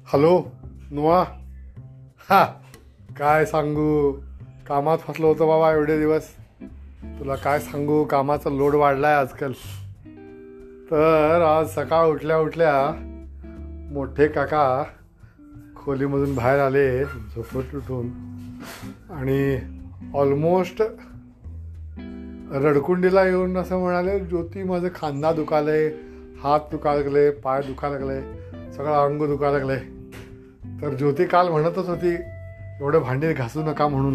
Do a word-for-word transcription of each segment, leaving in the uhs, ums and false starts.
Hello नुआ. हा काय सांगू, कामात फसलो होतो बाबा एवढे दिवस. तुला काय सांगू, कामाचा लोड वाढलाय आजकाल. तर आज सकाळ उठल्या उठल्या मोठे काका खोलीमधून बाहेर आले झोपत उठून आणि ऑलमोस्ट रडकुंडीला येऊन असं म्हणाले, ज्योती माझं खांदा दुखायलंय, हात दुखायला लागले, पाय दुखायला लागले, सगळं अंग दुखायला लागले. तर ज्योती काल म्हणतच होती एवढं भांडी घासू नका म्हणून.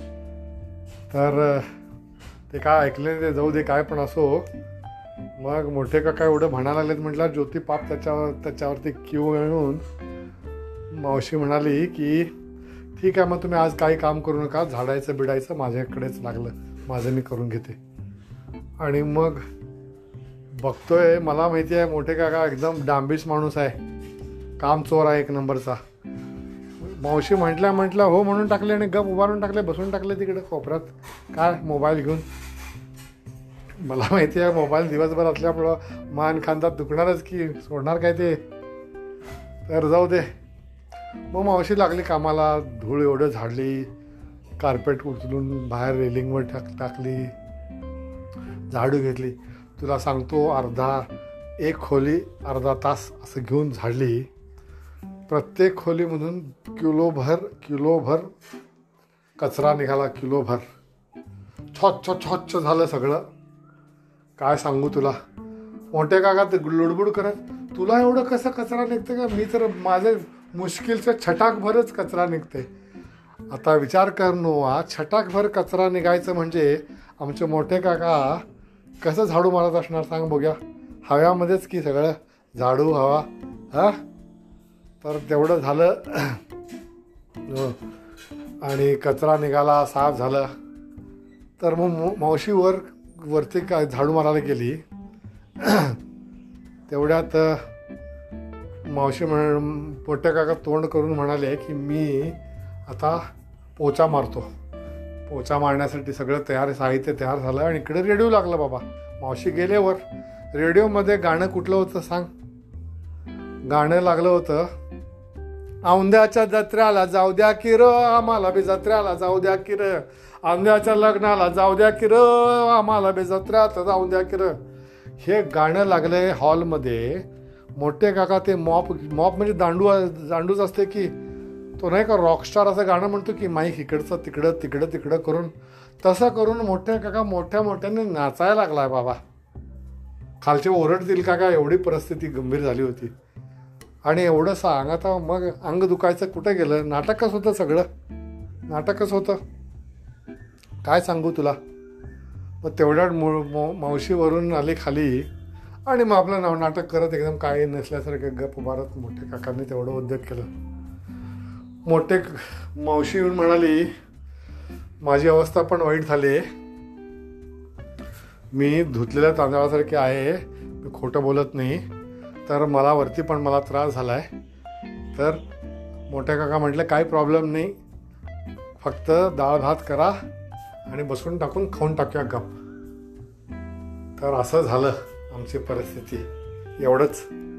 तर ते काय ऐकले ते जाऊ दे, काय पण असो. मग मोठे काका एवढं म्हणायला लागलेत म्हटलं, ज्योती पाप त्याच्यावर त्याच्यावरती क्यू येऊन मावशी म्हणाली की ठीक आहे मग तुम्ही आज काही काम करू नका, झाडायचं बिडायचं माझ्याकडेच लागलं, माझं मी करून घेते. आणि मग बघतोय, मला माहिती आहे मोठे काका एकदम डांबिस माणूस आहे, काम चोर आहे एक नंबरचा. मावशी म्हटल्या म्हटलं हो म्हणून टाकले आणि गप उभारून टाकले, बसून टाकले तिकडे कोपऱ्यात काय मोबाईल घेऊन. मला माहिती आहे मोबाईल दिवसभर असल्यामुळं मान खांदा दुखणारच की, सोडणार काय ते. तर जाऊ दे. मग मावशी लागली कामाला, धूळ एवढं झाडली, कार्पेट उचलून बाहेर रेलिंगवर टाक टाकली झाडू घेतली. तुला सांगतो अर्धा एक खोली अर्धा तास असं घेऊन झाडली. प्रत्येक खोलीमधून किलोभर किलोभर कचरा निघाला, किलोभर. छॉच छॉच झालं सगळं. काय सांगू तुला. मोठे काका ते लुडबुड करत, तुला एवढं कसं कचरा निघतं का, मी तर माझे मुश्किलचं छटाकभरच कचरा निघते. आता विचार कर नो, आज छटाकभर कचरा निघायचं म्हणजे आमचे मोठे काका कसं झाडू मारत असणार सांग बघूया. हव्यामध्येच की सगळं झाडू हवा. हा तर तेवढं झालं आणि कचरा निघाला, साफ झालं. तर मग मावशी वर वरती काय झाडू मारायला गेली. तेवढ्यात मावशी म्हण मोठ्या काका तोंड करून म्हणाले की मी आता पोचा मारतो. पोचा मारण्यासाठी सगळं तयार, साहित्य तयार झालं आणि इकडे रेडिओ लागलं बाबा. मावशी गेल्यावर रेडिओमध्ये गाणं कुठलं होतं सांग. गाणं लागलं होतं, औंध्याच्या जत्र्याला जाऊ द्या की र, आम्हाला बी जत्र्याला जाऊ द्या की र, औंध्याच्या लग्नाला जाऊ द्या की र, आम्हाला बी जत्र्यात जाऊ द्या की र. हे गाणं लागलंय हॉलमध्ये. मोठे काका ते मॉप मॉप म्हणजे दांडू दांडूच असते की, तो नाही का रॉकस्टार असं गाणं म्हणतो की माईक इकडचं तिकडं तिकडं तिकडं करून, तसं करून मोठ्या काका मोठ्या मोठ्याने नाचायला लागलाय बाबा. खालचे ओरडतील का काय, एवढी परिस्थिती गंभीर झाली होती. आणि एवढं सांग आता, मग अंग दुखायचं कुठं गेलं. नाटकच होतं सगळं, नाटकच होतं. काय सांगू तुला. मग तेवढ्या मावशीवरून आली खाली आणि मग आपलं नाव नाटक करत एकदम काय नसल्यासारखं गप उभारत मोठ्या काकांनी तेवढं उद्योग केलं. मोठे मावशी येऊन म्हणाली, माझी अवस्था पण वाईट झाली, मी धुतलेल्या तांदळासारखे आहे, मी खोटं बोलत नाही, तर मला वरती पण मला त्रास झाला आहे. तर मोठ्या काका म्हटलं काही प्रॉब्लेम नाही, फक्त डाळ भात करा आणि बसून टाकून खाऊन टाकूया गप. तर असं झालं आमची परिस्थिती. एवढंच.